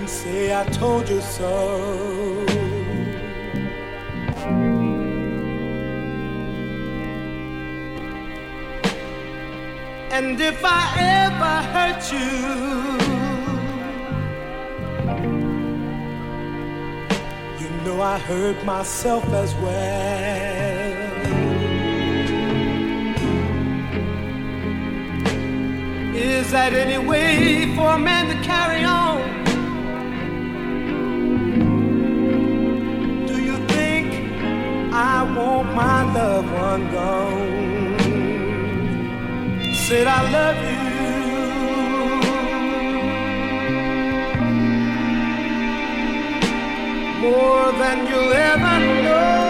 say I told you so. And if I ever hurt you, you know I hurt myself as well. Is that any way for a man to carry on? Do you think I want my loved one gone? Said I love you more than you'll ever know.